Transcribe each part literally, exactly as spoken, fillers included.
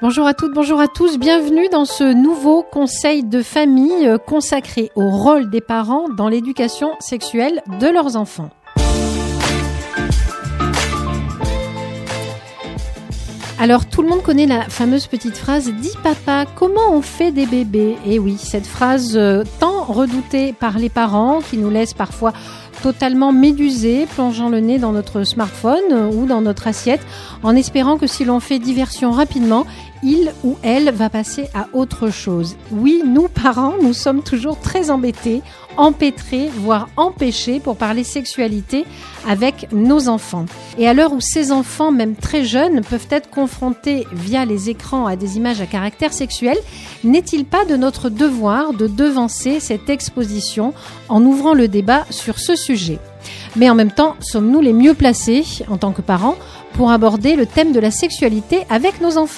Bonjour à toutes, bonjour à tous, bienvenue dans ce nouveau conseil de famille consacré au rôle des parents dans l'éducation sexuelle de leurs enfants. Alors, tout le monde connaît la fameuse petite phrase « Dis papa, comment on fait des bébés ?» Et oui, cette phrase euh, tant redoutée par les parents qui nous laisse parfois totalement médusés, plongeant le nez dans notre smartphone ou dans notre assiette, en espérant que si l'on fait diversion rapidement, il ou elle va passer à autre chose. Oui, nous, parents, nous sommes toujours très embêtés, empêtrés, voire empêchés pour parler sexualité avec nos enfants. Et à l'heure où ces enfants, même très jeunes, peuvent être confrontés via les écrans à des images à caractère sexuel, n'est-il pas de notre devoir de devancer cette exposition en ouvrant le débat sur ce sujet ? Mais en même temps, sommes-nous les mieux placés, en tant que parents, pour aborder le thème de la sexualité avec nos enfants ?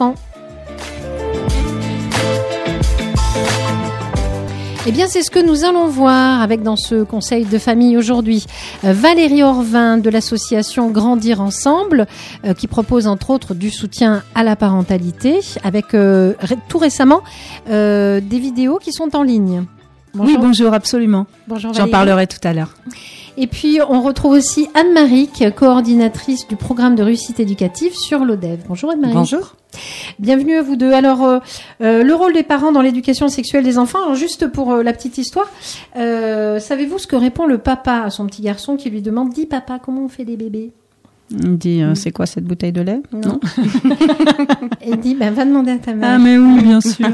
Eh bien, c'est ce que nous allons voir avec dans ce conseil de famille aujourd'hui. Euh, Valérie Orvin de l'association Grandir Ensemble, euh, qui propose entre autres du soutien à la parentalité, avec euh, ré- tout récemment euh, des vidéos qui sont en ligne. Bonjour. Oui, bonjour, absolument. Bonjour Valérie. J'en parlerai tout à l'heure. Et puis, on retrouve aussi Anne-Marie, coordinatrice du programme de réussite éducative sur l'O D E V. Bonjour Anne-Marie. Bonjour. Bienvenue à vous deux. Alors, euh, euh, le rôle des parents dans l'éducation sexuelle des enfants. Alors, juste pour euh, la petite histoire, euh, savez-vous ce que répond le papa à son petit garçon qui lui demande « Dis papa, comment on fait des bébés ?» Il dit euh, « C'est quoi cette bouteille de lait ?» Non. Il dit ben, « Va demander à ta mère. » Ah mais oui, bien sûr.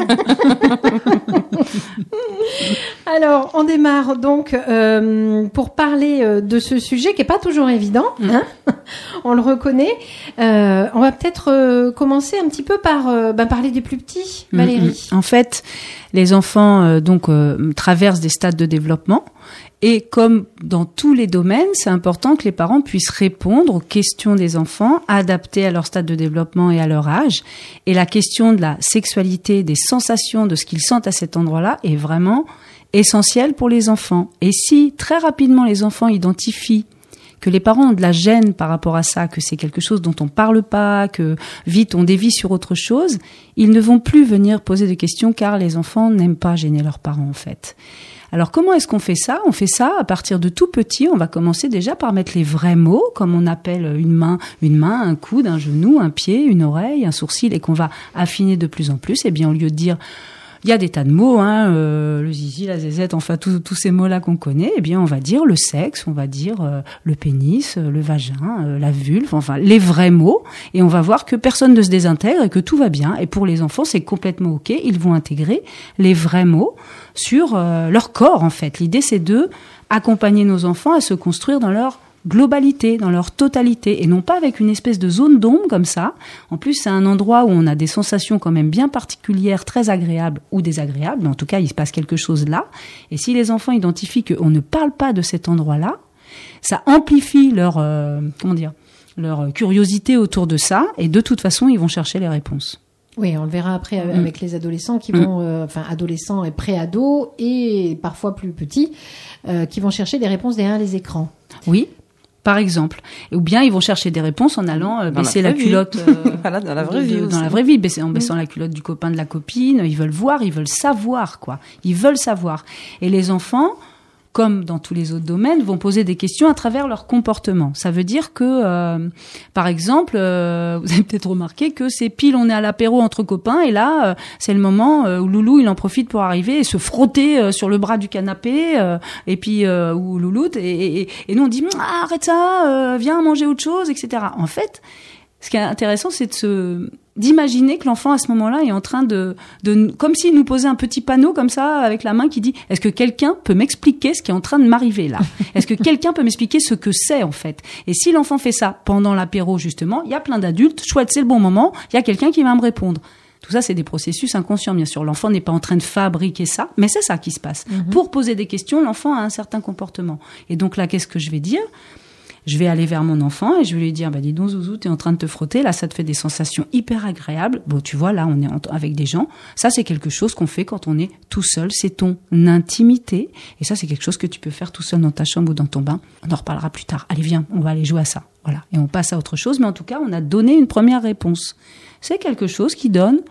Alors, on démarre donc euh, pour parler euh, de ce sujet qui est pas toujours évident, hein, on le reconnaît. Euh, on va peut-être euh, commencer un petit peu par euh, ben, parler des plus petits, Valérie. En fait, les enfants euh, donc euh, traversent des stades de développement. Et comme dans tous les domaines, c'est important que les parents puissent répondre aux questions des enfants, adaptées à leur stade de développement et à leur âge. Et la question de la sexualité, des sensations, de ce qu'ils sentent à cet endroit-là est vraiment essentielle pour les enfants. Et si très rapidement les enfants identifient que les parents ont de la gêne par rapport à ça, que c'est quelque chose dont on parle pas, que vite on dévie sur autre chose, ils ne vont plus venir poser de questions car les enfants n'aiment pas gêner leurs parents en fait. Alors, comment est-ce qu'on fait ça ? On fait ça à partir de tout petit. On va commencer déjà par mettre les vrais mots, comme on appelle une main, une main, un coude, un genou, un pied, une oreille, un sourcil, et qu'on va affiner de plus en plus. Eh bien, au lieu de dire, il y a des tas de mots, hein, euh, le zizi, la zézette, enfin tous tous ces mots-là qu'on connaît. Eh bien, on va dire le sexe, on va dire euh, le pénis, euh, le vagin, euh, la vulve, enfin les vrais mots. Et on va voir que personne ne se désintègre et que tout va bien. Et pour les enfants, c'est complètement ok. Ils vont intégrer les vrais mots sur euh, leur corps, en fait. L'idée, c'est de accompagner nos enfants à se construire dans leur globalité, dans leur totalité, et non pas avec une espèce de zone d'ombre comme ça. En plus, c'est un endroit où on a des sensations quand même bien particulières, très agréables ou désagréables, mais en tout cas, il se passe quelque chose là. Et si les enfants identifient qu'on ne parle pas de cet endroit-là, ça amplifie leur, euh, comment dire, leur curiosité autour de ça, et de toute façon, ils vont chercher les réponses. Oui, on le verra après avec mmh. les adolescents qui vont, euh, enfin adolescents et pré-ados et parfois plus petits, euh, qui vont chercher des réponses derrière les écrans. Oui, par exemple. Ou bien ils vont chercher des réponses en allant euh, baisser la, la culotte. Euh, voilà, dans la vraie vie. De, aussi. Dans la vraie vie, baisser, en baissant mmh. la culotte du copain, de la copine. Ils veulent voir, ils veulent savoir, quoi. Ils veulent savoir. Et les enfants, comme dans tous les autres domaines, vont poser des questions à travers leur comportement. Ça veut dire que, euh, par exemple, euh, vous avez peut-être remarqué que c'est pile, on est à l'apéro entre copains, et là, euh, c'est le moment euh, où Loulou, il en profite pour arriver et se frotter euh, sur le bras du canapé, euh, et puis, euh, ou Louloute, et, et, et nous on dit ah, « arrête ça, euh, viens manger autre chose », et cetera. En fait, ce qui est intéressant, c'est de se... d'imaginer que l'enfant à ce moment-là est en train de, de comme s'il nous posait un petit panneau comme ça avec la main qui dit est-ce que quelqu'un peut m'expliquer ce qui est en train de m'arriver là ? Est-ce que quelqu'un peut m'expliquer ce que c'est en fait ? Et si l'enfant fait ça pendant l'apéro justement, il y a plein d'adultes, chouette, c'est le bon moment, il y a quelqu'un qui va me répondre. Tout ça, c'est des processus inconscients, bien sûr. L'enfant n'est pas en train de fabriquer ça, mais c'est ça qui se passe. Mm-hmm. Pour poser des questions, l'enfant a un certain comportement. Et donc là, qu'est-ce que je vais dire ? Je vais aller vers mon enfant et je vais lui dire, bah, dis donc, Zouzou, t'es en train de te frotter. Là, ça te fait des sensations hyper agréables. Bon, tu vois, là, on est avec des gens. Ça, c'est quelque chose qu'on fait quand on est tout seul. C'est ton intimité. Et ça, c'est quelque chose que tu peux faire tout seul dans ta chambre ou dans ton bain. On en reparlera plus tard. Allez, viens, on va aller jouer à ça. Voilà. Et on passe à autre chose. Mais en tout cas, on a donné une première réponse. C'est quelque chose qui donne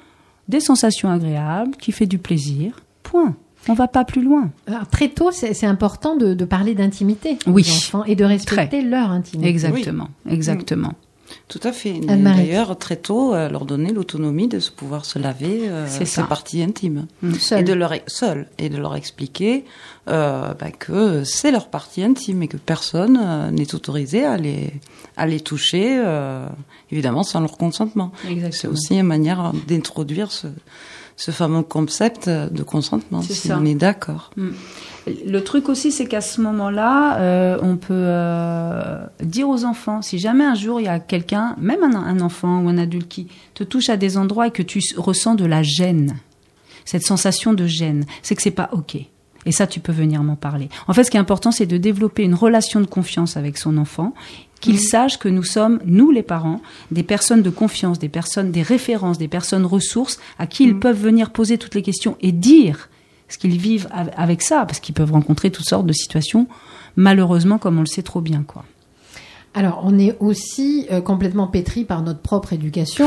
des sensations agréables, qui fait du plaisir. Point. On va pas plus loin. Alors, très tôt, c'est, c'est important de, de parler d'intimité oui. aux enfants et de respecter Très. leur intimité. Exactement, oui. exactement. Tout à fait. D'ailleurs, très tôt, euh, leur donner l'autonomie de se pouvoir se laver euh, ces parties intimes. Mmh. Et de leur, seul, et de leur expliquer euh, bah, que c'est leur partie intime et que personne euh, n'est autorisé à les, à les toucher, euh, évidemment, sans leur consentement. Exactement. C'est aussi une manière d'introduire ce, ce fameux concept de consentement, c'est si ça. On est d'accord. Mmh. Le truc aussi, c'est qu'à ce moment-là, euh, on peut euh, dire aux enfants, si jamais un jour il y a quelqu'un, même un, un enfant ou un adulte qui te touche à des endroits et que tu ressens de la gêne, cette sensation de gêne, c'est que c'est pas OK. Et ça, tu peux venir m'en parler. En fait, ce qui est important, c'est de développer une relation de confiance avec son enfant, qu'il mmh. sache que nous sommes, nous les parents, des personnes de confiance, des personnes, des références, des personnes ressources à qui mmh. ils peuvent venir poser toutes les questions et dire ce qu'ils vivent avec ça, parce qu'ils peuvent rencontrer toutes sortes de situations, malheureusement, comme on le sait trop bien, quoi. Alors, on est aussi euh, complètement pétri par notre propre éducation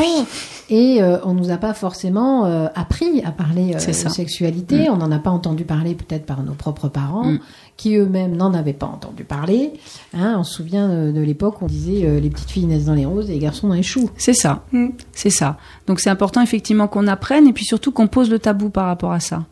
et euh, on nous a pas forcément euh, appris à parler euh, de sexualité. Mmh. On n'en a pas entendu parler peut-être par nos propres parents, mmh. qui eux-mêmes n'en avaient pas entendu parler. Hein, on se souvient de, de l'époque où on disait euh, les petites filles naissent dans les roses et les garçons dans les choux. C'est ça, mmh. c'est ça. Donc c'est important effectivement qu'on apprenne et puis surtout qu'on pose le tabou par rapport à ça.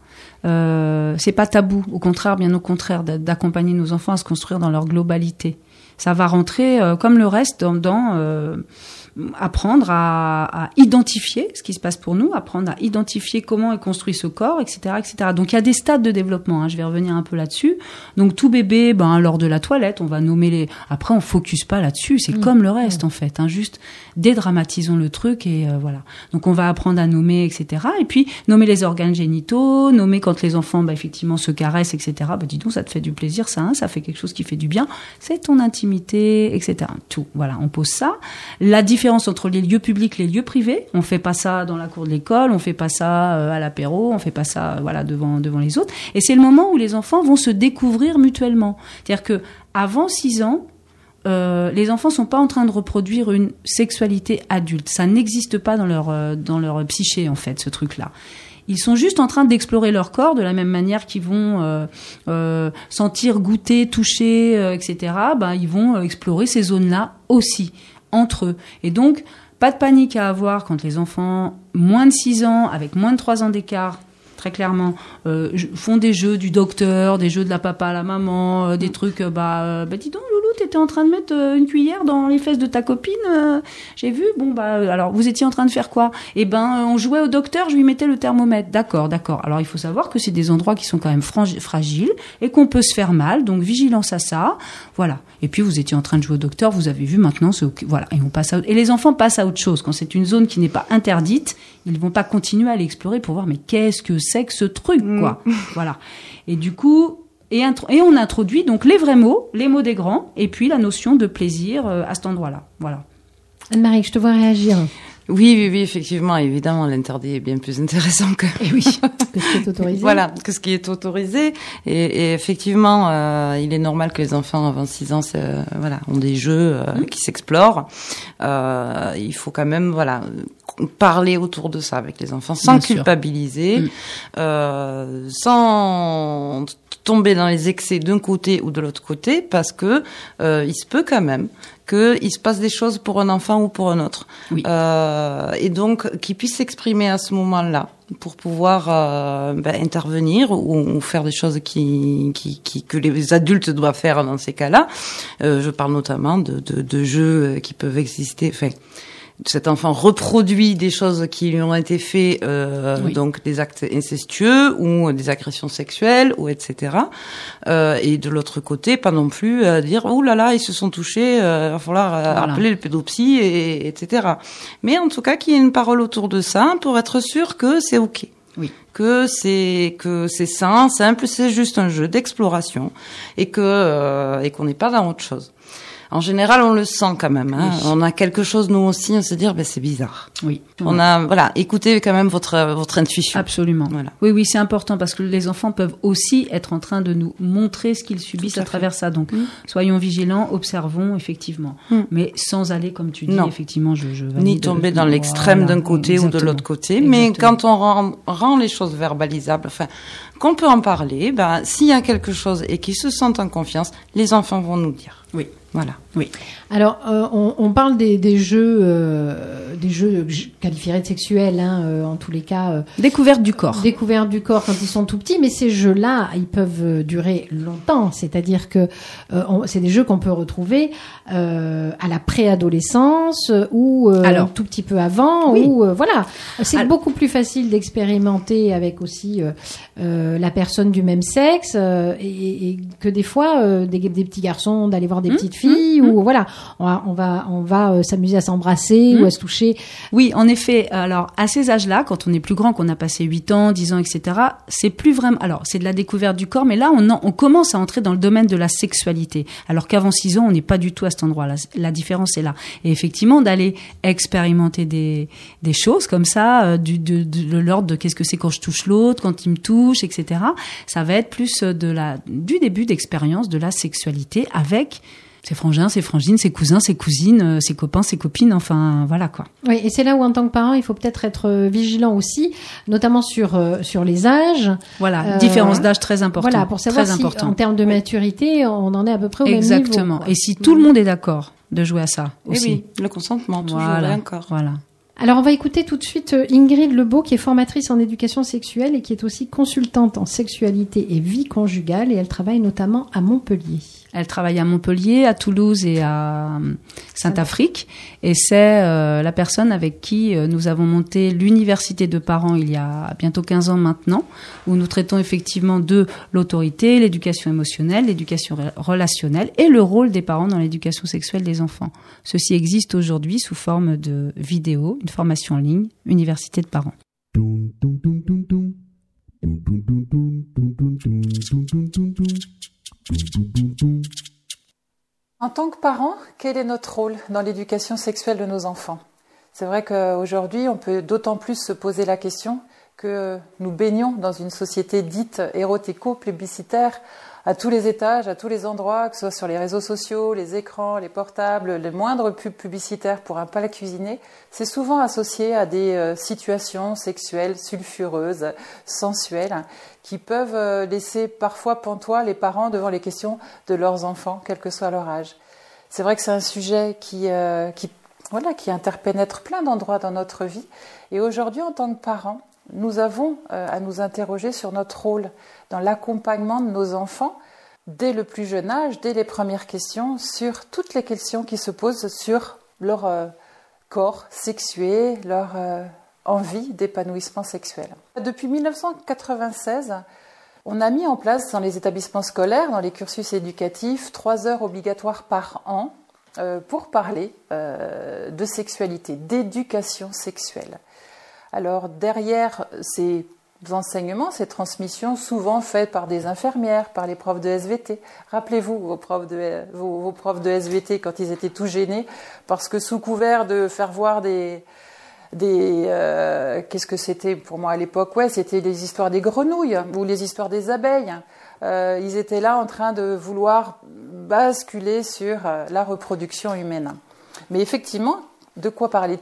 Euh, c'est pas tabou, au contraire, bien au contraire, d'accompagner nos enfants à se construire dans leur globalité. Ça va rentrer, euh, comme le reste, dans, dans euh, apprendre à, à identifier ce qui se passe pour nous, apprendre à identifier comment est construit ce corps, et cetera, et cetera. Donc il y a des stades de développement. Hein, je vais revenir un peu là-dessus. Donc tout bébé, ben lors de la toilette, on va nommer les. Après, on focus pas là-dessus. C'est mmh. comme le reste mmh. en fait. Hein, juste dédramatisons le truc et euh, voilà. Donc on va apprendre à nommer, et cetera. Et puis nommer les organes génitaux, nommer quand les enfants, ben, effectivement, se caressent, et cetera. Ben dis donc, ça te fait du plaisir, ça. Hein, ça fait quelque chose qui fait du bien. C'est ton intimité, et cetera. Tout. Voilà, on pose ça. La différence entre les lieux publics et les lieux privés. On fait pas ça dans la cour de l'école, on fait pas ça euh, à l'apéro, on fait pas ça euh, voilà devant devant les autres. Et c'est le moment où les enfants vont se découvrir mutuellement. C'est-à-dire que avant six ans, euh, les enfants sont pas en train de reproduire une sexualité adulte. Ça n'existe pas dans leur euh, dans leur psyché en fait, ce truc-là. Ils sont juste en train d'explorer leur corps de la même manière qu'ils vont euh, euh, sentir, goûter, toucher, euh, et cetera. Ben ils vont euh, explorer ces zones-là aussi entre eux. Et donc, pas de panique à avoir quand les enfants moins de six ans, avec moins de trois ans d'écart, très clairement, euh, font des jeux du docteur, des jeux de la papa à la maman, euh, des trucs, euh, bah, euh, bah dis donc Loulou, t'étais en train de mettre euh, une cuillère dans les fesses de ta copine, euh, j'ai vu, bon bah, euh, alors vous étiez en train de faire quoi? Eh ben, euh, on jouait au docteur, je lui mettais le thermomètre. D'accord, d'accord. Alors il faut savoir que c'est des endroits qui sont quand même frangi- fragiles et qu'on peut se faire mal, donc vigilance à ça, voilà. Et puis vous étiez en train de jouer au docteur, vous avez vu, maintenant c'est ok, voilà. Et on passe à, et les enfants passent à autre chose. Quand c'est une zone qui n'est pas interdite, ils vont pas continuer à l'explorer pour voir mais qu'est-ce que c'est que ce truc, quoi. Mmh. Voilà. Et du coup, et, intro- et on introduit donc les vrais mots, les mots des grands, et puis la notion de plaisir euh, à cet endroit-là. Voilà. Anne-Marie, je te vois réagir. Oui, oui, oui, effectivement, évidemment, l'interdit est bien plus intéressant que, et oui, que ce qui est autorisé. Voilà, que ce qui est autorisé. Et, et effectivement, euh, il est normal que les enfants avant six ans, euh, voilà, ont des jeux euh, mmh. qui s'explorent. Euh, il faut quand même, voilà, parler autour de ça avec les enfants, sans bien culpabiliser, mmh. euh, sans tomber dans les excès d'un côté ou de l'autre côté, parce que euh, il se peut quand même qu'il se passe des choses pour un enfant ou pour un autre. Oui. Euh, et donc, qu'il puisse s'exprimer à ce moment-là pour pouvoir euh, ben, intervenir ou, ou faire des choses qui, qui, qui, que les adultes doivent faire dans ces cas-là. Euh, je parle notamment de, de, de jeux qui peuvent exister... Enfin, cet enfant reproduit des choses qui lui ont été faites, euh, oui. donc des actes incestueux ou des agressions sexuelles, ou et cetera. Euh, et de l'autre côté, pas non plus euh, dire oh là là, ils se sont touchés, il euh, va falloir euh, voilà. appeler le pédopsie, et, et cetera. Mais en tout cas, qu'il y ait une parole autour de ça pour être sûr que c'est ok. Oui. Que c'est que c'est sain, simple, c'est juste un jeu d'exploration et que euh, et qu'on n'est pas dans autre chose. En général, on le sent quand même. Hein. Oui. On a quelque chose, nous aussi, on se dit, ben, c'est bizarre. Oui. On Ouais. a, voilà, écoutez quand même votre, votre intuition. Absolument. Voilà. Oui, oui, c'est important parce que les enfants peuvent aussi être en train de nous montrer ce qu'ils subissent Tout à à, travers ça. Donc, mmh. soyons vigilants, observons, effectivement. Mmh. Mais sans aller, comme tu dis, non. effectivement, je, je valide. Ni tomber dans l'extrême voilà. d'un côté Exactement. ou de l'autre côté. Exactement. Mais quand on rend, rend les choses verbalisables, enfin, qu'on peut en parler, ben, s'il y a quelque chose et qu'ils se sentent en confiance, les enfants vont nous dire. Oui. Voilà. Oui. Alors, euh, on, on parle des, des jeux, euh, des jeux que je qualifierais de sexuels, hein, euh, en tous les cas. Euh, découverte du corps. Découverte du corps quand ils sont tout petits, mais ces jeux-là, ils peuvent durer longtemps. C'est-à-dire que euh, on, c'est des jeux qu'on peut retrouver euh, à la préadolescence ou euh, un tout petit peu avant. Oui. Ou euh, voilà, c'est Alors, beaucoup plus facile d'expérimenter avec aussi euh, euh, la personne du même sexe euh, et, et que des fois euh, des, des petits garçons d'aller voir des mmh, petites filles mmh, ou mmh. voilà, on va on va, on va euh, s'amuser à s'embrasser mmh. ou à se toucher. Oui, en effet. Alors à ces âges-là, quand on est plus grand, qu'on a passé huit ans, dix ans, et cetera, c'est plus vraiment. Alors c'est de la découverte du corps, mais là on, en, on commence à entrer dans le domaine de la sexualité. Alors qu'avant six ans, on n'est pas du tout à cet endroit-là. La différence est là. Et effectivement, d'aller expérimenter des des choses comme ça, euh, du de, de, de l'ordre de qu'est-ce que c'est quand je touche l'autre, quand il me touche, et cetera. Ça va être plus de la du début d'expérience de la sexualité avec ses frangins, ses frangines, ses cousins, ses cousines, ses copains, ses copines, enfin voilà quoi. Oui, et c'est là où en tant que parent, il faut peut-être être vigilant aussi, notamment sur euh, sur les âges. Voilà, euh, différence d'âge très importante. Voilà, pour savoir très si important. En termes de maturité, on en est à peu près au Exactement. même niveau. Exactement. Et si tout le monde est d'accord de jouer à ça aussi. Et oui, le consentement toujours voilà. et encore. Voilà. Alors, on va écouter tout de suite Ingrid Lebeau, qui est formatrice en éducation sexuelle et qui est aussi consultante en sexualité et vie conjugale, et elle travaille notamment à Montpellier. Elle travaille à Montpellier, à Toulouse et à Saint-Afrique. Et c'est euh, la personne avec qui euh, nous avons monté l'université de parents il y a bientôt quinze ans maintenant, où nous traitons effectivement de l'autorité, l'éducation émotionnelle, l'éducation relationnelle et le rôle des parents dans l'éducation sexuelle des enfants. Ceci existe aujourd'hui sous forme de vidéo, une formation en ligne, université de parents. En tant que parents, quel est notre rôle dans l'éducation sexuelle de nos enfants ? C'est vrai qu'aujourd'hui, on peut d'autant plus se poser la question que nous baignons dans une société dite érotico-plébiscitaire à tous les étages, à tous les endroits, que ce soit sur les réseaux sociaux, les écrans, les portables, les moindres pubs publicitaires pour un plat cuisiné, c'est souvent associé à des euh, situations sexuelles sulfureuses, sensuelles, qui peuvent euh, laisser parfois pantois les parents devant les questions de leurs enfants, quel que soit leur âge. C'est vrai que c'est un sujet qui, euh, qui, voilà, qui interpénètre plein d'endroits dans notre vie. Et aujourd'hui, en tant que parents, nous avons euh, à nous interroger sur notre rôle dans l'accompagnement de nos enfants dès le plus jeune âge, dès les premières questions, sur toutes les questions qui se posent sur leur euh, corps sexué, leur euh, envie d'épanouissement sexuel. Depuis mille neuf cent quatre-vingt-seize, on a mis en place dans les établissements scolaires, dans les cursus éducatifs, trois heures obligatoires par an euh, pour parler euh, de sexualité, d'éducation sexuelle. Alors derrière ces enseignements, ces transmissions, souvent faites par des infirmières, par les profs de S V T. Rappelez-vous vos profs de, vos, vos profs de S V T quand ils étaient tout gênés, parce que sous couvert de faire voir des... des euh, qu'est-ce que c'était pour moi à l'époque ? Ouais, c'était les histoires des grenouilles ou les histoires des abeilles. Euh, ils étaient là en train de vouloir basculer sur la reproduction humaine. Mais effectivement, de quoi parlait-il ?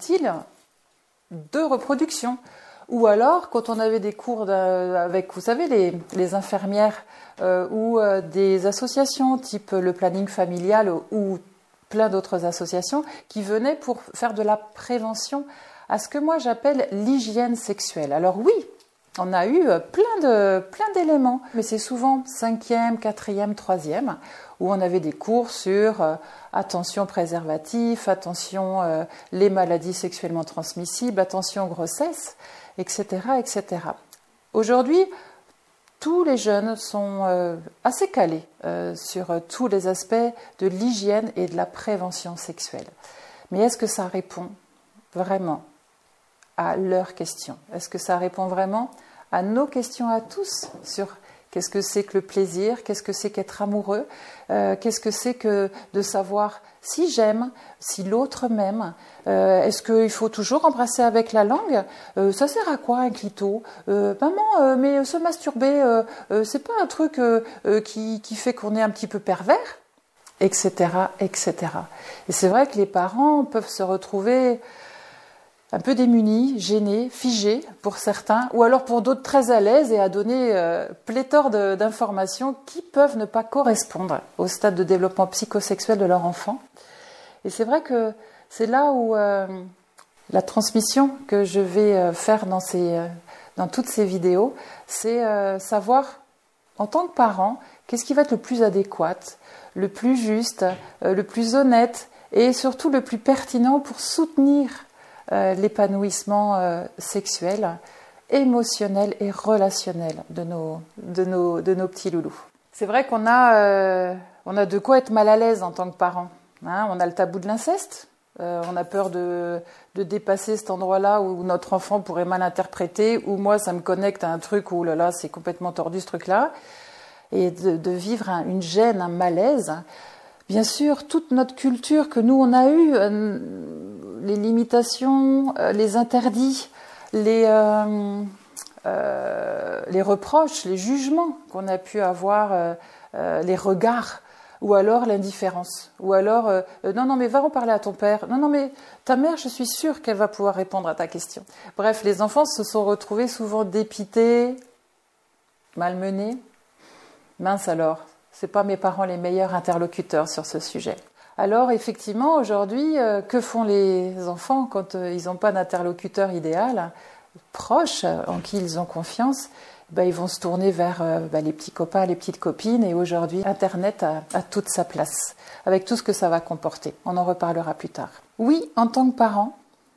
De reproduction. Ou alors, quand on avait des cours de, avec, vous savez, les, les infirmières euh, ou euh, des associations type le planning familial ou, ou plein d'autres associations qui venaient pour faire de la prévention à ce que moi j'appelle l'hygiène sexuelle. Alors oui, on a eu plein de plein d'éléments, mais c'est souvent cinquième, quatrième, troisième, où on avait des cours sur euh, attention préservatif, attention euh, les maladies sexuellement transmissibles, attention grossesse, et cetera, et cetera. Aujourd'hui, tous les jeunes sont euh, assez calés euh, sur euh, tous les aspects de l'hygiène et de la prévention sexuelle. Mais est-ce que ça répond vraiment à leurs questions ? Est-ce que ça répond vraiment à nos questions à tous sur Qu'est-ce que c'est que le plaisir? Qu'est-ce que c'est qu'être amoureux? euh, Qu'est-ce que c'est que de savoir si j'aime, si l'autre m'aime? euh, Est-ce qu'il faut toujours embrasser avec la langue? euh, Ça sert à quoi un clito? euh, Maman, euh, mais se masturber, euh, euh, c'est pas un truc euh, euh, qui, qui fait qu'on est un petit peu pervers? Etc, et cetera. Et c'est vrai que les parents peuvent se retrouver un peu démunis, gênés, figés pour certains, ou alors pour d'autres très à l'aise et à donner euh, pléthore de, d'informations qui peuvent ne pas correspondre au stade de développement psychosexuel de leur enfant. Et c'est vrai que c'est là où euh, la transmission que je vais euh, faire dans, ces, euh, dans toutes ces vidéos, c'est euh, savoir, en tant que parent, qu'est-ce qui va être le plus adéquat, le plus juste, euh, le plus honnête et surtout le plus pertinent pour soutenir Euh, l'épanouissement euh, sexuel, émotionnel et relationnel de nos, de nos, de nos petits loulous. C'est vrai qu'on a, euh, on a de quoi être mal à l'aise en tant que parent. Hein, on a le tabou de l'inceste, euh, on a peur de, de dépasser cet endroit-là où notre enfant pourrait mal interpréter, ou moi ça me connecte à un truc où là là c'est complètement tordu ce truc-là, et de, de vivre un, une gêne, un malaise. Bien sûr, toute notre culture que nous, on a eue, euh, les limitations, euh, les interdits, les, euh, euh, les reproches, les jugements qu'on a pu avoir, euh, euh, les regards, ou alors l'indifférence, ou alors euh, euh, non, non, mais va en parler à ton père, non, non, mais ta mère, je suis sûre qu'elle va pouvoir répondre à ta question. Bref, les enfants se sont retrouvés souvent dépités, malmenés. Mince alors, c'est pas mes parents les meilleurs interlocuteurs sur ce sujet. Alors effectivement, aujourd'hui, euh, que font les enfants quand euh, ils n'ont pas d'interlocuteur idéal, proche, en qui ils ont confiance? Ben, ils vont se tourner vers euh, ben, les petits copains, les petites copines, et aujourd'hui, Internet a, a toute sa place, avec tout ce que ça va comporter. On en reparlera plus tard. Oui, en tant que parents,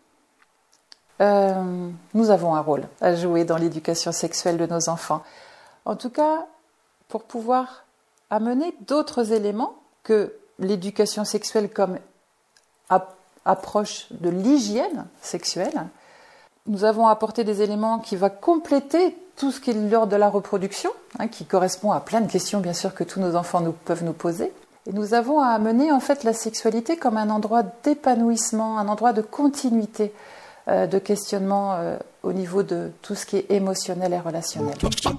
euh, nous avons un rôle à jouer dans l'éducation sexuelle de nos enfants. En tout cas, pour pouvoir amener d'autres éléments que l'éducation sexuelle comme ap- approche de l'hygiène sexuelle. Nous avons apporté des éléments qui vont compléter tout ce qui est l'ordre de la reproduction, hein, qui correspond à plein de questions, bien sûr, que tous nos enfants nous, peuvent nous poser. Et nous avons à amener, en fait, la sexualité comme un endroit d'épanouissement, un endroit de continuité, euh, de questionnement euh, au niveau de tout ce qui est émotionnel et relationnel.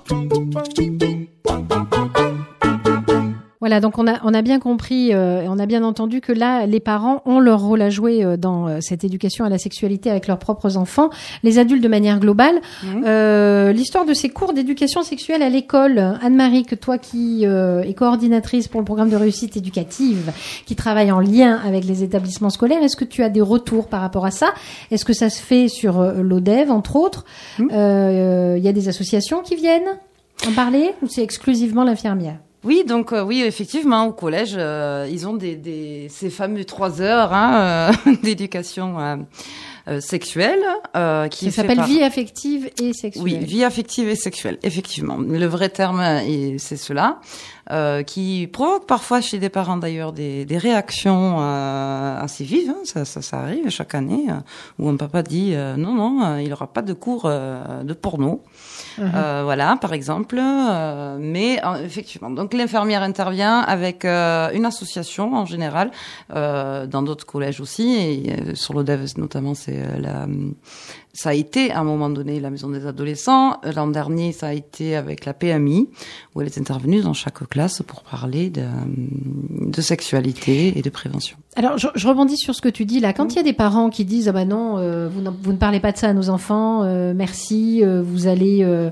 Voilà, donc on a on a bien compris, euh, on a bien entendu que là, les parents ont leur rôle à jouer euh, dans euh, cette éducation à la sexualité avec leurs propres enfants, les adultes de manière globale. Mmh. Euh, l'histoire de ces cours d'éducation sexuelle à l'école, Anne-Marie, que toi qui euh, est coordinatrice pour le programme de réussite éducative, qui travaille en lien avec les établissements scolaires, est-ce que tu as des retours par rapport à ça? Est-ce que ça se fait sur euh, l'ODEV, entre autres? Il mmh. euh, y a des associations qui viennent en parler, ou c'est exclusivement l'infirmière? Oui, donc euh, oui, effectivement, au collège, euh, ils ont des, des ces fameux trois heures hein, euh, d'éducation euh, euh, sexuelle euh, qui ça s'appelle par... vie affective et sexuelle. Oui, vie affective et sexuelle, effectivement. Le vrai terme, c'est cela, euh, qui provoque parfois chez des parents d'ailleurs des, des réactions euh, assez vives. Hein, ça, ça, ça arrive chaque année euh, où un papa dit euh, non, non, euh, il n'y aura pas de cours euh, de porno. Mmh. Euh, voilà, par exemple. Euh, mais euh, effectivement, donc l'infirmière intervient avec euh, une association en général, euh, dans d'autres collèges aussi, et euh, sur l'ODEV notamment, c'est euh, la, ça a été à un moment donné la maison des adolescents. L'an dernier, ça a été avec la P M I, où elle est intervenue dans chaque classe pour parler de, de sexualité et de prévention. Alors, je, je rebondis sur ce que tu dis là. Quand il mmh. y a des parents qui disent ah bah non, euh, vous, vous ne parlez pas de ça à nos enfants, euh, merci, euh, vous allez euh,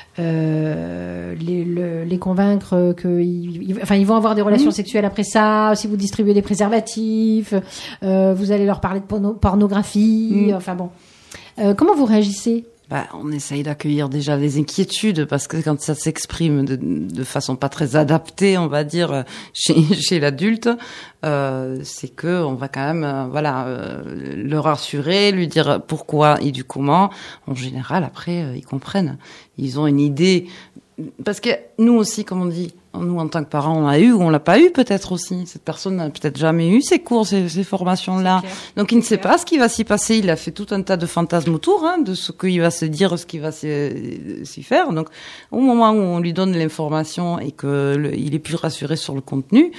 euh, les, le, les convaincre que, ils, enfin, ils vont avoir des relations mmh. sexuelles après ça. Si vous distribuez des préservatifs, euh, vous allez leur parler de porno, pornographie. Mmh. Enfin bon, euh, comment vous réagissez? Bah, on essaye d'accueillir déjà les inquiétudes parce que quand ça s'exprime de, de façon pas très adaptée, on va dire chez, chez l'adulte, euh, c'est que on va quand même, euh, voilà, euh, le rassurer, lui dire pourquoi et du comment. En général, après, euh, ils comprennent. Ils ont une idée parce que nous aussi, comme on dit, nous en tant que parents, on l'a eu ou on l'a pas eu peut-être aussi. Cette personne n'a peut-être jamais eu ces cours, ces, ces formations-là. Donc il ne sait pas ce qui va s'y passer. Il a fait tout un tas de fantasmes autour hein, de ce qu'il va se dire, ce qu'il va s'y, s'y faire. Donc au moment où on lui donne l'information et que le, il est plus rassuré sur le contenu,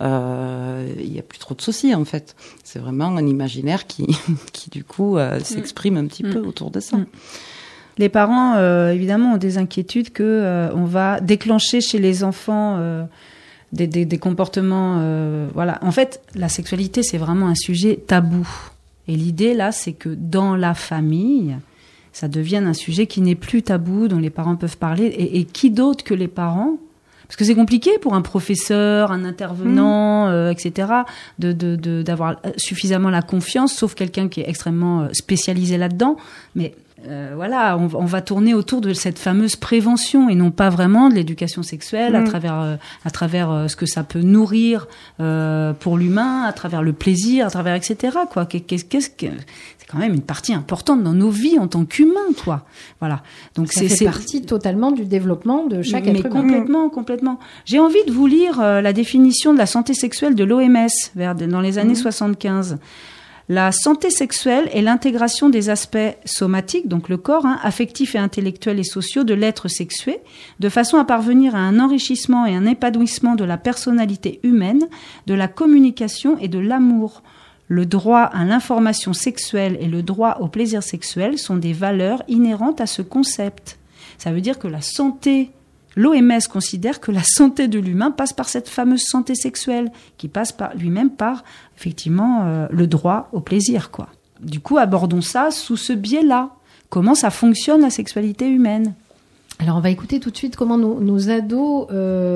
euh, il y a plus trop de soucis en fait. C'est vraiment un imaginaire qui, qui du coup euh, s'exprime un petit mmh. peu autour de ça. Mmh. Les parents, euh, évidemment, ont des inquiétudes que euh, on va déclencher chez les enfants euh, des, des, des comportements. Euh, voilà. En fait, la sexualité, c'est vraiment un sujet tabou. Et l'idée là, c'est que dans la famille, ça devienne un sujet qui n'est plus tabou, dont les parents peuvent parler. Et, et qui d'autre que les parents? Parce que c'est compliqué pour un professeur, un intervenant, mmh. euh, et cetera, de, de, de, d'avoir suffisamment la confiance, sauf quelqu'un qui est extrêmement spécialisé là-dedans. Mais Euh, voilà, on, on va tourner autour de cette fameuse prévention et non pas vraiment de l'éducation sexuelle mmh. à travers euh, à travers euh, ce que ça peut nourrir euh, pour l'humain, à travers le plaisir, à travers et cetera quoi. Qu'est-ce, qu'est-ce que c'est quand même une partie importante dans nos vies en tant qu'humains quoi. Voilà. Donc ça c'est fait c'est partie totalement du développement de chaque mais être humain. complètement, complètement. J'ai envie de vous lire euh, la définition de la santé sexuelle de l'O M S vers dans les années mmh. soixante-quinze. La santé sexuelle est l'intégration des aspects somatiques, donc le corps, hein, affectifs et intellectuels et sociaux de l'être sexué, de façon à parvenir à un enrichissement et un épanouissement de la personnalité humaine, de la communication et de l'amour. Le droit à l'information sexuelle et le droit au plaisir sexuel sont des valeurs inhérentes à ce concept. Ça veut dire que la santé L'O M S considère que la santé de l'humain passe par cette fameuse santé sexuelle, qui passe par lui-même par, effectivement, euh, le droit au plaisir, quoi. Du coup, abordons ça sous ce biais-là. Comment ça fonctionne, la sexualité humaine ? Alors, on va écouter tout de suite comment nos, nos ados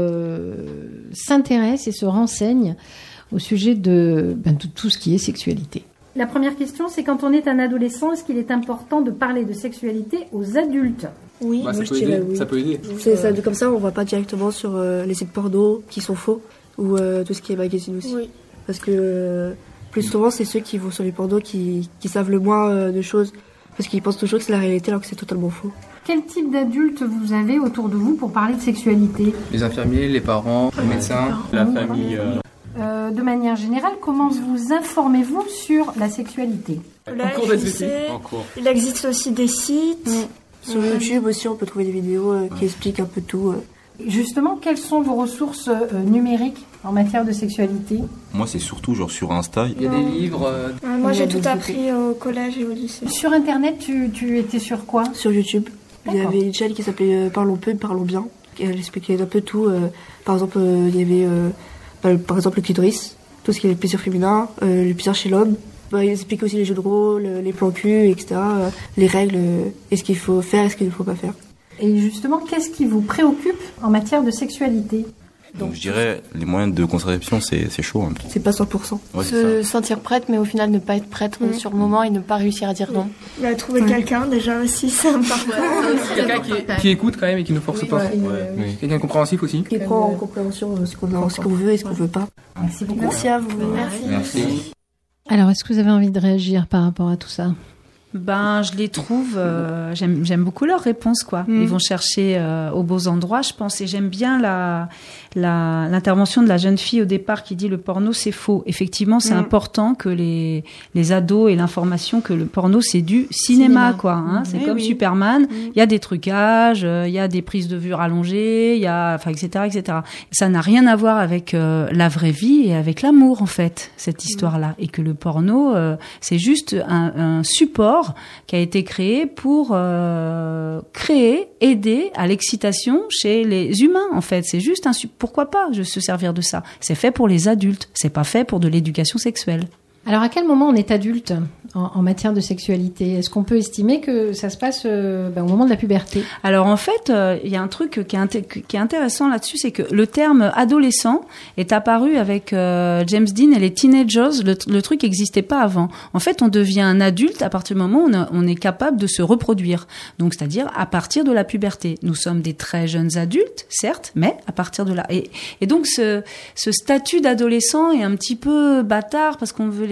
euh, s'intéressent et se renseignent au sujet de, ben, de tout ce qui est sexualité. La première question, c'est quand on est un adolescent, est-ce qu'il est important de parler de sexualité aux adultes ? Oui, bah, moi ça, je peut dirais aider, oui. ça peut aider. C'est ça, comme ça, on va pas directement sur euh, les sites porno qui sont faux ou euh, tout ce qui est magazine aussi. Oui. Parce que euh, plus souvent, c'est ceux qui vont sur les pornos qui, qui savent le moins euh, de choses parce qu'ils pensent toujours que c'est la réalité alors que c'est totalement faux. Quel type d'adultes vous avez autour de vous pour parler de sexualité ? Les infirmiers, les parents, les médecins, la famille. Euh... Euh, de manière générale, comment vous informez-vous sur la sexualité ? Là, en cours d'essai, en cours. Il existe aussi des sites. Mmh. Sur YouTube aussi, on peut trouver des vidéos euh, qui expliquent un peu tout. Euh. Justement, quelles sont vos ressources euh, numériques en matière de sexualité ? Moi, c'est surtout genre sur Insta. Il y a des livres. Euh... Euh, moi, j'ai tout appris au collège et au lycée. Sur Internet, tu, tu étais sur quoi ? Sur YouTube. D'accord. Il y avait une chaîne qui s'appelait euh, Parlons peu, parlons bien. Elle expliquait un peu tout. Euh, par exemple, euh, il y avait euh, bah, par exemple le clitoris, tout ce qui est le plaisir féminin, euh, le plaisir chez l'homme. Bah, il explique aussi les jeux de rôle, les plans cul, et cetera. Euh, les règles, euh, et ce qu'il faut faire et ce qu'il ne faut pas faire. Et justement, qu'est-ce qui vous préoccupe en matière de sexualité ? Donc je dirais, les moyens de contraception, c'est, c'est chaud. Hein. C'est pas cent pour cent. Ouais, se sentir prête, mais au final ne pas être prête mmh. sur le moment et ne pas réussir à dire non. Bah, trouver mmh. quelqu'un, déjà aussi, c'est important. Quelqu'un qui, qui écoute quand même et qui ne force oui, pas. Ouais, ouais. Oui. Quelqu'un de compréhensif aussi. Qui prend en compréhension ce qu'on, a, ce qu'on veut et ce qu'on veut pas. Merci beaucoup. Merci à vous. Merci. Merci. Alors, est-ce que vous avez envie de réagir par rapport à tout ça ? Ben, je les trouve, euh, j'aime, j'aime beaucoup leurs réponses, quoi. Mmh. Ils vont chercher euh, aux beaux endroits, je pense. Et j'aime bien la, la, l'intervention de la jeune fille au départ qui dit le porno, c'est faux. Effectivement, c'est mmh. important que les, les ados aient l'information que le porno, c'est du cinéma, cinéma. quoi. Hein. Mmh. C'est oui, comme oui. Superman. Il mmh. y a des trucages, il euh, y a des prises de vue rallongées, il y a, enfin, et cetera, et cetera. Ça n'a rien à voir avec euh, la vraie vie et avec l'amour, en fait, cette histoire-là. Mmh. Et que le porno, euh, c'est juste un, un support qui a été créé pour euh, créer, aider à l'excitation chez les humains, en fait. C'est juste un... Pourquoi pas je se servir de ça ? C'est fait pour les adultes, c'est pas fait pour de l'éducation sexuelle. Alors, à quel moment on est adulte en, en matière de sexualité ? Est-ce qu'on peut estimer que ça se passe euh, ben, au moment de la puberté ? Alors, en fait, il euh, y a un truc qui est, int- qui est intéressant là-dessus, c'est que le terme adolescent est apparu avec euh, James Dean et les teenagers. Le, le truc n'existait pas avant. En fait, on devient un adulte à partir du moment où on, a, on est capable de se reproduire. Donc, c'est-à-dire à partir de la puberté. Nous sommes des très jeunes adultes, certes, mais à partir de là. Et, et donc, ce, ce statut d'adolescent est un petit peu bâtard parce qu'on veut les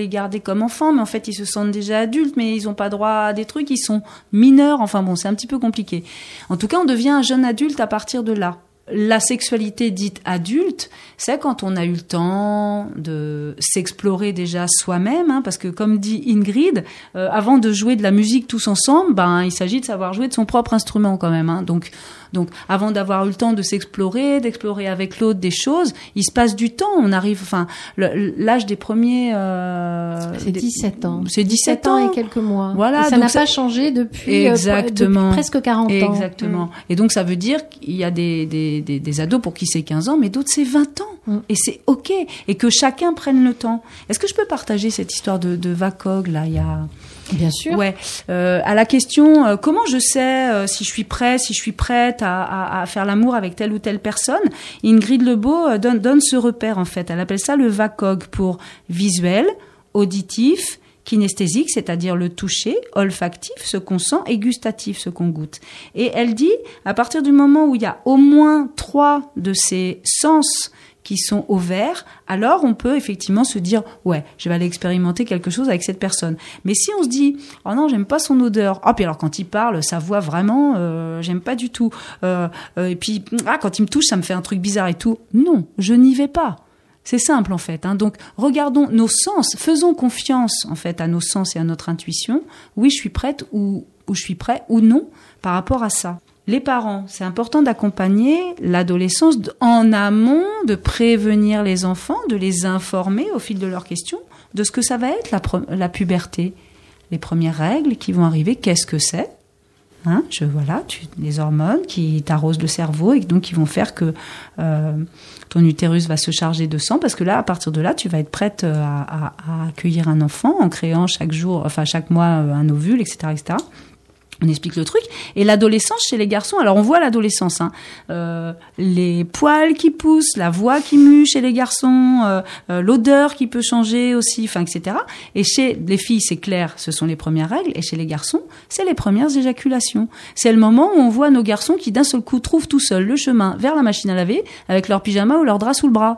les garder comme enfants, mais en fait, ils se sentent déjà adultes, mais ils ont pas droit à des trucs, ils sont mineurs. Enfin bon, c'est un petit peu compliqué. En tout cas, on devient un jeune adulte à partir de là. La sexualité dite adulte, c'est quand on a eu le temps de s'explorer déjà soi-même, hein, parce que comme dit Ingrid, euh, avant de jouer de la musique tous ensemble, ben il s'agit de savoir jouer de son propre instrument quand même. Hein, donc Donc, avant d'avoir eu le temps de s'explorer, d'explorer avec l'autre des choses, il se passe du temps. On arrive, enfin, le, l'âge des premiers. Euh, c'est dix-sept ans. C'est dix-sept ans et quelques mois. Voilà. Et ça n'a ça... pas changé depuis, Exactement. Euh, depuis presque quarante ans. Exactement. Mmh. Et donc, ça veut dire qu'il y a des, des, des, des ados pour qui c'est quinze ans, mais d'autres c'est vingt ans. Mmh. Et c'est OK. Et que chacun prenne le temps. Est-ce que je peux partager cette histoire de, de VACOG, là, il y a. Bien sûr. Ouais. Euh, à la question, euh, comment je sais euh, si je suis prêt, si je suis prête à, à, à faire l'amour avec telle ou telle personne, Ingrid Lebeau euh, donne, donne ce repère en fait. Elle appelle ça le VACOG pour visuel, auditif, kinesthésique, c'est-à-dire le toucher, olfactif, ce qu'on sent, et gustatif, ce qu'on goûte. Et elle dit, à partir du moment où il y a au moins trois de ces sens qui sont au vert, alors on peut effectivement se dire ouais, je vais aller expérimenter quelque chose avec cette personne. Mais si on se dit oh non, j'aime pas son odeur, ah puis alors quand il parle, sa voix vraiment, euh, j'aime pas du tout, euh, euh, et puis ah quand il me touche, ça me fait un truc bizarre et tout. Non, je n'y vais pas. C'est simple en fait. Hein. Donc regardons nos sens, faisons confiance en fait à nos sens et à notre intuition. Oui, je suis prête ou ou je suis prêt ou non par rapport à ça. Les parents, c'est important d'accompagner l'adolescence en amont, de prévenir les enfants, de les informer au fil de leurs questions de ce que ça va être la, la puberté. Les premières règles qui vont arriver, qu'est-ce que c'est ? Hein, je, voilà, tu, les hormones qui t'arrosent le cerveau et donc qui vont faire que euh, ton utérus va se charger de sang, parce que là, à partir de là, tu vas être prête à, à, à accueillir un enfant en créant chaque jour, enfin chaque mois un ovule, et cetera, et cetera. On explique le truc. Et l'adolescence chez les garçons, alors on voit l'adolescence, hein, euh, les poils qui poussent, la voix qui mue chez les garçons, euh, euh, l'odeur qui peut changer aussi, enfin, et cetera. Et chez les filles, c'est clair, ce sont les premières règles. Et chez les garçons, c'est les premières éjaculations. C'est le moment où on voit nos garçons qui d'un seul coup trouvent tout seuls le chemin vers la machine à laver avec leur pyjama ou leur drap sous le bras.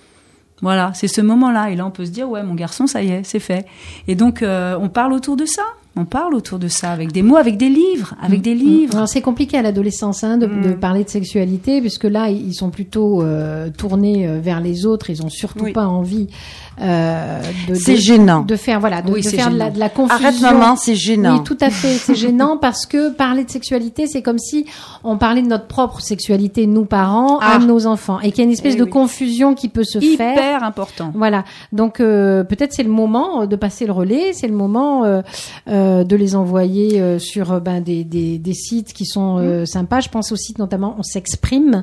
Voilà, c'est ce moment-là. Et là, on peut se dire, ouais, mon garçon, ça y est, c'est fait. Et donc, euh, on parle autour de ça. On parle autour de ça, avec des mots, avec des livres, avec mmh. des livres. Alors, c'est compliqué à l'adolescence hein, de, mmh. de parler de sexualité, puisque là, ils sont plutôt euh, tournés vers les autres. Ils ont surtout oui. pas envie euh, de, c'est de, gênant. de faire voilà, de, oui, de faire de la, de la confusion. Arrête maman, c'est gênant. Oui, tout à fait, c'est gênant parce que parler de sexualité, c'est comme si on parlait de notre propre sexualité, nous parents, ah. à nos enfants, et qu'il y a une espèce eh de oui. confusion qui peut se Hyper faire. Hyper important. Voilà. Donc euh, peut-être c'est le moment de passer le relais, c'est le moment euh, euh, de les envoyer Euh, sur ben, des, des, des sites qui sont euh, mmh. sympas. Je pense au site notamment On s'exprime,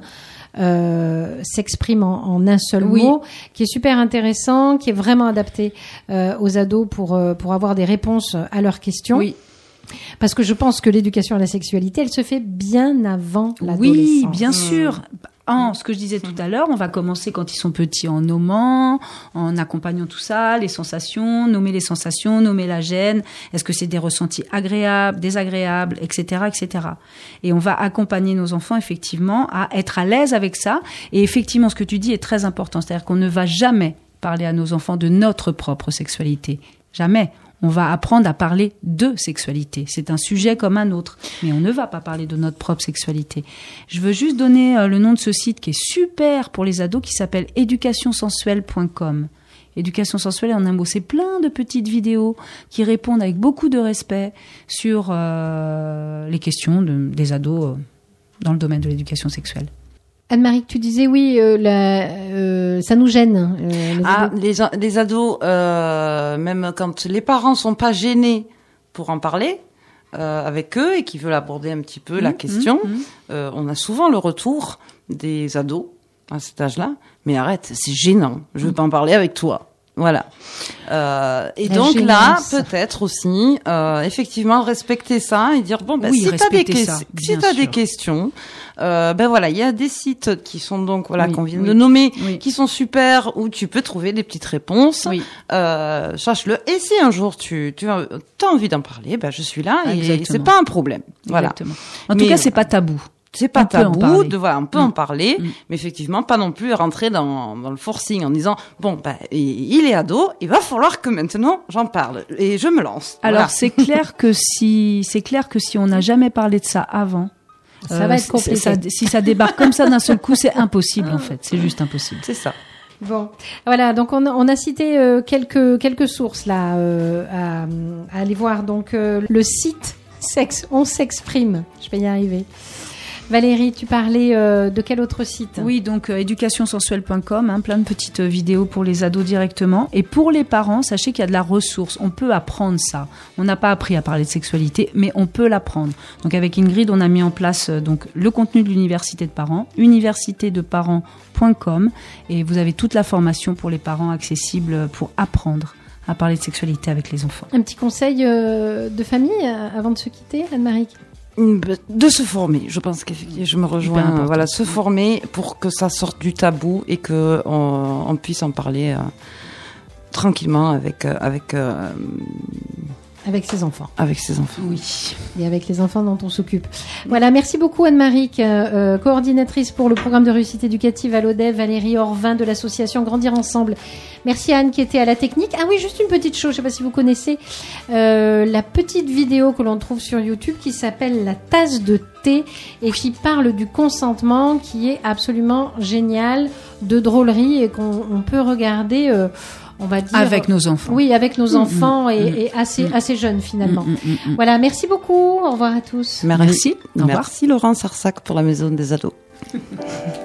euh, s'exprime en, en un seul oui. mot, qui est super intéressant, qui est vraiment adapté euh, aux ados pour, euh, pour avoir des réponses à leurs questions. Oui. Parce que je pense que l'éducation à la sexualité, elle se fait bien avant l'adolescence. Oui, bien sûr. En ce que je disais tout à l'heure, on va commencer quand ils sont petits en nommant, en accompagnant tout ça, les sensations, nommer les sensations, nommer la gêne. Est-ce que c'est des ressentis agréables, désagréables, et cetera, et cetera. Et on va accompagner nos enfants effectivement à être à l'aise avec ça. Et effectivement, ce que tu dis est très important, c'est-à-dire qu'on ne va jamais parler à nos enfants de notre propre sexualité, jamais. On va apprendre à parler de sexualité. C'est un sujet comme un autre, mais on ne va pas parler de notre propre sexualité. Je veux juste donner euh, le nom de ce site qui est super pour les ados, qui s'appelle éducation sensuelle point com. Éducation sensuelle, en un mot, c'est plein de petites vidéos qui répondent avec beaucoup de respect sur euh, les questions de, des ados euh, dans le domaine de l'éducation sexuelle. Anne-Marie, tu disais oui, euh, la, euh, ça nous gêne. Euh, les ah, ados. Les, les ados, euh, même quand les parents sont pas gênés pour en parler euh, avec eux et qui veulent aborder un petit peu mmh, la question, mmh, mmh. Euh, on a souvent le retour des ados à cet âge-là. Mais arrête, c'est gênant. Je veux pas en parler avec toi. Voilà. Euh, et la donc gênance. Là, peut-être aussi, euh, effectivement, respecter ça et dire bon, ben oui, si t'as des questions, si t'as des questions, euh, ben voilà, il y a des sites qui sont donc voilà oui, qu'on vient oui. de nommer, oui. qui sont super où tu peux trouver des petites réponses. Oui. Euh, sache-le. Et si un jour tu tu as, t'as envie d'en parler, ben je suis là. Exactement. Et c'est pas un problème. Voilà. Exactement. En tout Mais, cas, c'est pas tabou. c'est pas on tabou, de voilà, on peut mmh. en parler, mmh. mais effectivement pas non plus rentrer dans, dans le forcing en disant bon bah il est ado, il va falloir que maintenant j'en parle et je me lance. Alors voilà. c'est clair que si c'est clair que si on n'a jamais parlé de ça avant, ça euh, va être compliqué. Ça, si ça débarque comme ça d'un seul coup, c'est impossible en fait, c'est juste impossible. C'est ça. Bon, voilà, donc on, on a cité euh, quelques quelques sources là euh, à, à aller voir. Donc euh, le site Sexe, on s'exprime, je vais y arriver. Valérie, tu parlais euh, de quel autre site ? Oui, donc euh, éducation sensuelle point com, hein, plein de petites euh, vidéos pour les ados directement. Et pour les parents, sachez qu'il y a de la ressource. On peut apprendre ça. On n'a pas appris à parler de sexualité, mais on peut l'apprendre. Donc avec Ingrid, on a mis en place euh, donc le contenu de l'université de parents, université de parents point com, et vous avez toute la formation pour les parents accessible pour apprendre à parler de sexualité avec les enfants. Un petit conseil euh, de famille euh, avant de se quitter, Anne-Marie ? De se former, je pense qu'effectivement, je me rejoins. Euh, voilà, se former pour que ça sorte du tabou et que on, on puisse en parler euh, tranquillement avec euh, avec euh, avec ses enfants. Avec ses enfants. Oui. Et avec les enfants dont on s'occupe. Voilà, merci beaucoup Anne-Marie, euh, coordinatrice pour le programme de réussite éducative à l'O D E V, Valérie Orvin de l'association Grandir Ensemble. Merci à Anne qui était à la technique. Ah oui, juste une petite chose, je ne sais pas si vous connaissez euh, la petite vidéo que l'on trouve sur YouTube qui s'appelle La tasse de thé et qui parle du consentement, qui est absolument génial, de drôlerie et qu'on on peut regarder... Euh, on va dire avec nos enfants. Oui, avec nos enfants mmh, et, mmh, et assez mmh. assez jeunes finalement. Mmh, mmh, mmh. Voilà, merci beaucoup. Au revoir à tous. Merci. Merci. Merci Laurent Sarsac pour la maison des ados.